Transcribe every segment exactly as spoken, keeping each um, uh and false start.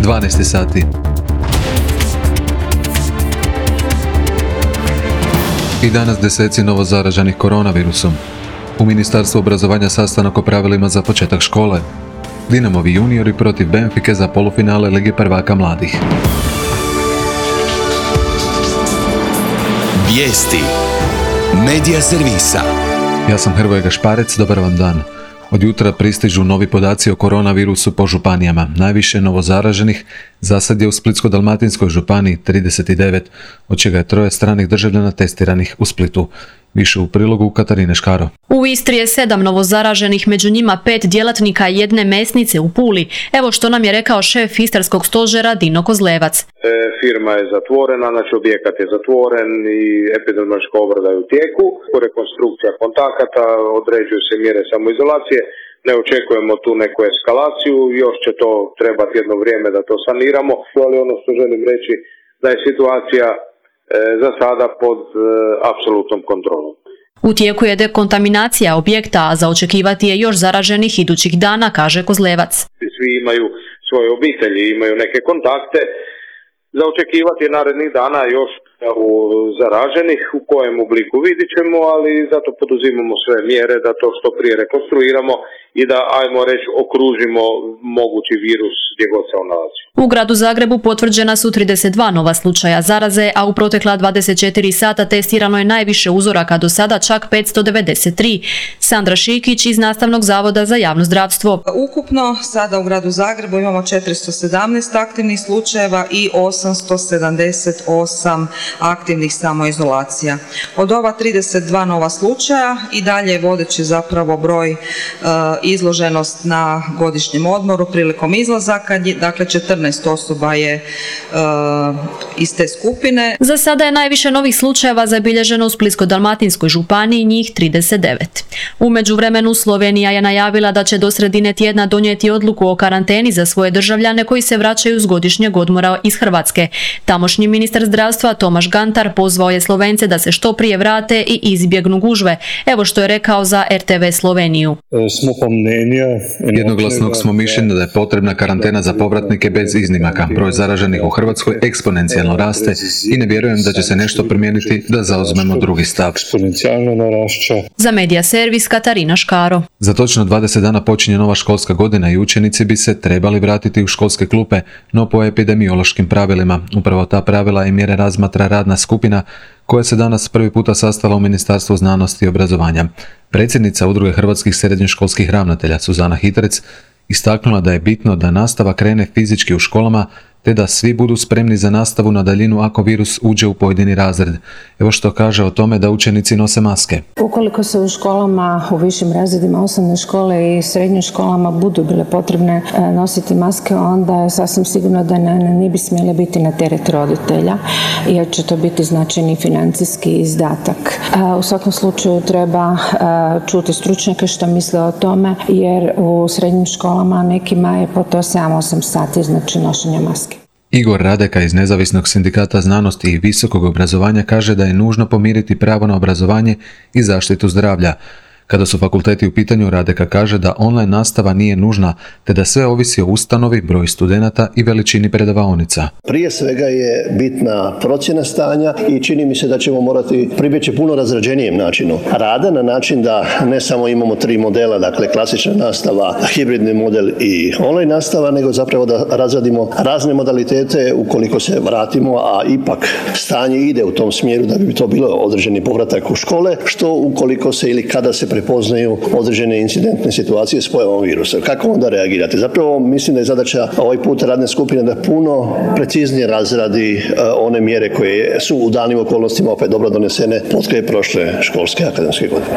dvanaest sati. I danas deseci novozaraženih koronavirusom. U Ministarstvu obrazovanja sastanak o pravilima za početak škole. Dinamovi juniori protiv Benfike za polufinale Lige prvaka mladih. Vijesti Medija servisa. Ja sam Hrvoje Gašparec, dobar vam dan. Od jutra pristižu novi podaci o koronavirusu po županijama. Najviše novozaraženih zasad je u Splitsko-dalmatinskoj županiji trideset devet, od čega je troje stranih državljana testiranih u Splitu. Više u prilogu Katarine Škaro. U Istri je sedam novozaraženih, među njima pet djelatnika i jedne mesnice u Puli. Evo što nam je rekao šef Istarskog stožera Dino Kozlevac. E, firma je zatvorena, znači objekat je zatvoren i epidemiološka obrada je u tijeku. Rekonstrukcija kontakata, određuju se mjere samoizolacije. Ne očekujemo tu neku eskalaciju, još će to trebati jedno vrijeme da to saniramo, ali ono što želim reći da je situacija za sada pod e, apsolutnom kontrolom. U tijeku je dekontaminacija objekta, a za očekivati je još zaraženih idućih dana, kaže Kozlevac. Svi imaju svoje obitelji, imaju neke kontakte. Za očekivati je narednih dana još u zaraženih, u kojem obliku vidit ćemo, ali zato poduzimamo sve mjere da to što prije rekonstruiramo i da, ajmo reći, okružimo mogući virus gdje god se on nalazi. U gradu Zagrebu potvrđena su trideset dva nova slučaja zaraze, a u protekla dvadeset četiri sata testirano je najviše uzoraka do sada, čak petsto devedeset tri. Sandra Šikić iz Nastavnog zavoda za javno zdravstvo. Ukupno sada u gradu Zagrebu imamo četiristo sedamnaest aktivnih slučajeva i osamsto sedamdeset osam aktivnih samoizolacija. Od ova trideset dva nova slučaja i dalje je vodeći zapravo broj e, izloženost na godišnjem odmoru prilikom izlazaka, dakle četrnaest osoba je e, iz te skupine. Za sada je najviše novih slučajeva zabilježeno u Splitsko-dalmatinskoj županiji, njih trideset devet. U međuvremenu Slovenija je najavila da će do sredine tjedna donijeti odluku o karanteni za svoje državljane koji se vraćaju s godišnjeg odmora iz Hrvatske. Tamošnji ministar zdravstva Tomaš Gantar pozvao je Slovence da se što prije vrate i izbjegnu gužve. Evo što je rekao za er te ve Sloveniju. Jednoglasnog smo mišljenja da je potrebna karantena za povratnike bez iznimaka. Broj zaraženih u Hrvatskoj eksponencijalno raste i ne vjerujem da će se nešto promijeniti da zauzmemo drugi stav. Za Medija servis Katarina Škaro. Za točno dvadeset dana počinje nova školska godina i učenici bi se trebali vratiti u školske klupe, no po epidemiološkim pravilima. Upravo ta pravila i mjere razmatra radna skupina koja se danas prvi puta sastala u Ministarstvu znanosti i obrazovanja. Predsjednica Udruge hrvatskih srednjoškolskih ravnatelja Suzana Hitrec istaknula da je bitno da nastava krene fizički u školama te da svi budu spremni za nastavu na daljinu ako virus uđe u pojedini razred. Evo što kaže o tome da učenici nose maske. Ukoliko se u školama, u višim razredima osnovne škole i srednjim školama budu bile potrebne nositi maske, onda je sasvim sigurno da ne, ne bi smjele biti na teret roditelja, jer će to biti značajni financijski izdatak. U svakom slučaju treba čuti stručnjake što misle o tome, jer u srednjim školama nekima je po to sedam osam sati znači nošenja maske. Igor Radeka iz Nezavisnog sindikata znanosti i visokog obrazovanja kaže da je nužno pomiriti pravo na obrazovanje i zaštitu zdravlja. Kada su fakulteti u pitanju, Radeka kaže da online nastava nije nužna, te da sve ovisi o ustanovi, broju studenata i veličini predavaonica. Prije svega je bitna procjena stanja i čini mi se da ćemo morati pribjeći puno razrađenijem načinu rada, na način da ne samo imamo tri modela, dakle klasična nastava, hibridni model i online nastava, nego zapravo da razradimo razne modalitete ukoliko se vratimo, a ipak stanje ide u tom smjeru da bi to bilo određeni povratak u škole, što ukoliko se ili kada se prepoznaju određene incidentne situacije s pojavom virusa. Kako onda reagirati? Zapravo mislim da je zadaća ovaj put radne skupine da puno preciznije razradi uh, one mjere koje su u danim okolnostima opet dobro donesene potkraj prošle školske akademske godine.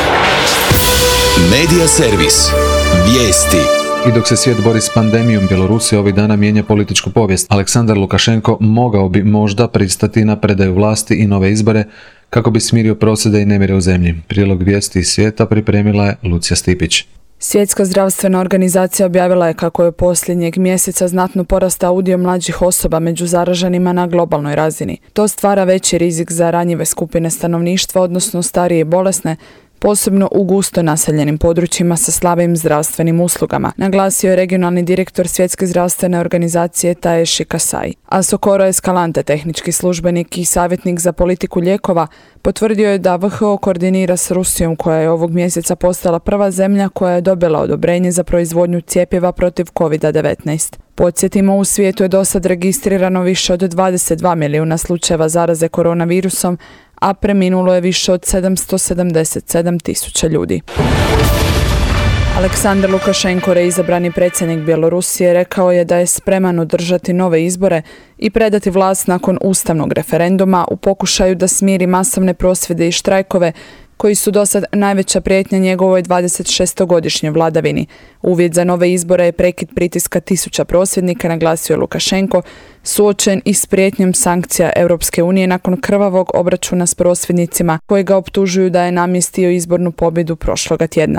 Medija servis. Vijesti. I dok se svijet bori s pandemijom, Bjelorusija ovih dana mijenja političku povijest. Aleksandar Lukašenko mogao bi možda pristati na predaju vlasti i nove izbore kako bi smirio prosvjede i nemire u zemlji. Prilog vijesti iz svijeta pripremila je Lucija Stipić. Svjetska zdravstvena organizacija objavila je kako je posljednjeg mjeseca znatno porastao udio mlađih osoba među zaraženima na globalnoj razini. To stvara veći rizik za ranjive skupine stanovništva, odnosno starije i bolesne, posebno u gusto naseljenim područjima sa slabim zdravstvenim uslugama, naglasio je regionalni direktor Svjetske zdravstvene organizacije Takeshi Kasai. A Socorro Escalante, tehnički službenik i savjetnik za politiku lijekova, potvrdio je da W H O koordinira s Rusijom, koja je ovog mjeseca postala prva zemlja koja je dobila odobrenje za proizvodnju cjepiva protiv kovid devetnaest. Podsjetimo, u svijetu je dosad registrirano više od dvadeset dva milijuna slučajeva zaraze koronavirusom, a preminulo je više od sedamsto sedamdeset sedam tisuća ljudi. Aleksandar Lukašenko, reizabrani predsjednik Bjelorusije, rekao je da je spreman održati nove izbore i predati vlast nakon ustavnog referenduma u pokušaju da smiri masovne prosvjede i štrajkove koji su dosad najveća prijetnja njegovoj dvadesetšestogodišnjoj vladavini. Uvjet za nove izbore je prekid pritiska tisuća prosvjednika, naglasio je Lukašenko, suočen i s prijetnjom sankcija Europske unije nakon krvavog obračuna s prosvjednicima koji ga optužuju da je namjestio izbornu pobjedu prošloga tjedna.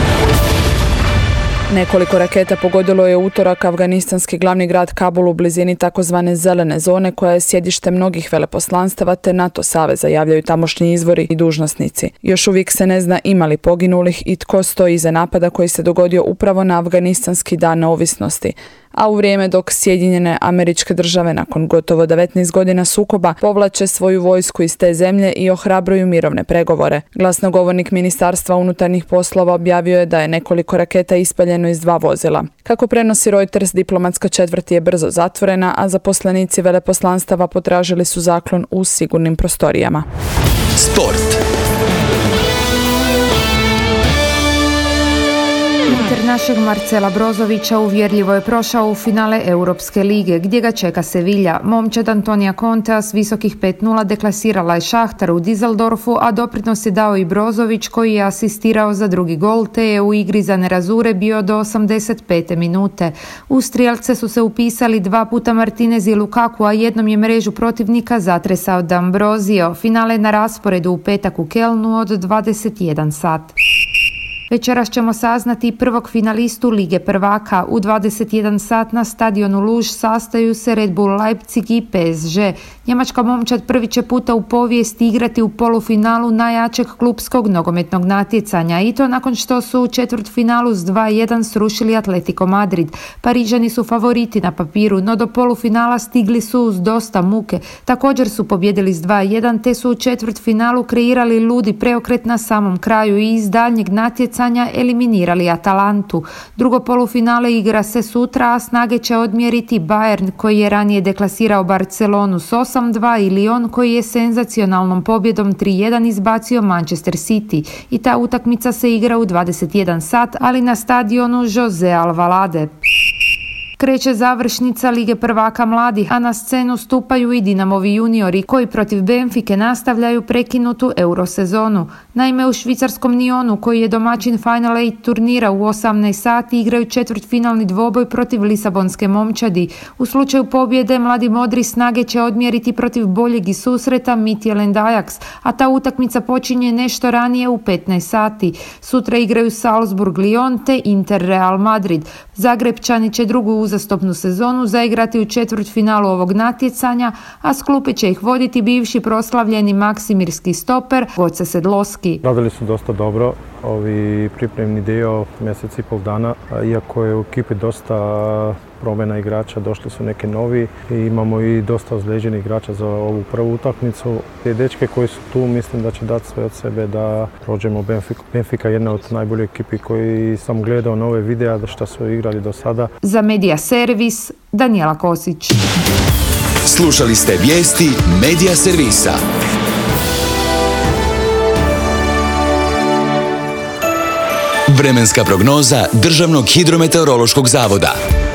Nekoliko raketa pogodilo je utorak afganistanski glavni grad Kabul u blizini takozvane zelene zone, koja je sjedište mnogih veleposlanstava te NATO saveza, javljaju tamošnji izvori i dužnosnici. Još uvijek se ne zna ima li poginulih i tko stoji iza napada koji se dogodio upravo na afganistanski dan neovisnosti, a u vrijeme dok Sjedinjene Američke Države nakon gotovo devetnaest godina sukoba povlače svoju vojsku iz te zemlje i ohrabruju mirovne pregovore. Glasnogovornik Ministarstva unutarnjih poslova objavio je da je nekoliko raketa ispaljeno iz dva vozila. Kako prenosi Reuters, diplomatska četvrt je brzo zatvorena, a zaposlenici veleposlanstava potražili su zaklon u sigurnim prostorijama. Sport. Inter našeg Marcela Brozovića uvjerljivo je prošao u finale Europske lige, gdje ga čeka Sevilla. Momčad Antonija Contea s visokih pet nula deklasirala je Šahtar u Düsseldorfu, a doprinos je dao i Brozović, koji je asistirao za drugi gol, te je u igri za nerazure bio do osamdeset pete minute. U strijelce su se upisali dva puta Martinez i Lukaku, a jednom je mrežu protivnika zatresao D'Ambrosio. Finale je na rasporedu u petak u Kelnu od dvadeset jedan sat. Večeras ćemo saznati prvog finalistu Lige prvaka. U dvadeset jedan sat na stadionu Luž sastaju se Red Bull Leipzig i P S G. Njemačka momčad prvi će puta u povijesti igrati u polufinalu najjačeg klupskog nogometnog natjecanja, i to nakon što su u četvrtfinalu s dva jedan srušili Atletico Madrid. Parižani su favoriti na papiru, no do polufinala stigli su uz dosta muke. Također su pobjedili s dva jedan, te su u četvrtfinalu kreirali ludi preokret na samom kraju i iz daljnjeg natjecanja eliminirali Atalantu. Drugo polufinale igra se sutra, a snage će odmjeriti Bayern, koji je ranije deklasirao Barcelonu s osam dva, i Lyon, koji je senzacionalnom pobjedom tri jedan izbacio Manchester City. I ta utakmica se igra u dvadeset jedan sat, ali na stadionu José Alvalade. Kreće završnica Lige prvaka mladih, a na scenu stupaju i Dinamovi juniori, koji protiv Benfike nastavljaju prekinutu eurosezonu. Naime, u švicarskom Nyonu, koji je domaćin Final Eight turnira, u osamnaest sati igraju četvrtfinalni dvoboj protiv Lisabonske momčadi. U slučaju pobjede mladi modri snage će odmjeriti protiv boljeg i susreta Midtjylland Ajax, a ta utakmica počinje nešto ranije u petnaest sati. Sutra igraju Salzburg Lyon te Inter Real Madrid. Zagrebčani će drugu uzastopnu sezonu zaigrati u četvrtfinalu ovog natjecanja, a s klupe će ih voditi bivši proslavljeni maksimirski stoper Goce Sedloski. Radili su dosta dobro, ovi pripremni dio mjesec i pol dana, iako je u ekipi dosta promjena igrača, došli su neki novi i imamo i dosta ozlijeđenih igrača za ovu prvu utakmicu. Te dečke koji su tu, mislim da će dati sve od sebe da prođemo Benfica. Benfica je jedna od najboljih ekipi koji sam gledao nove videa što su igrali do sada. Za Medija Servis, Danijela Kosić. Slušali ste vijesti Medija Servisa. Vremenska prognoza Državnog hidrometeorološkog zavoda.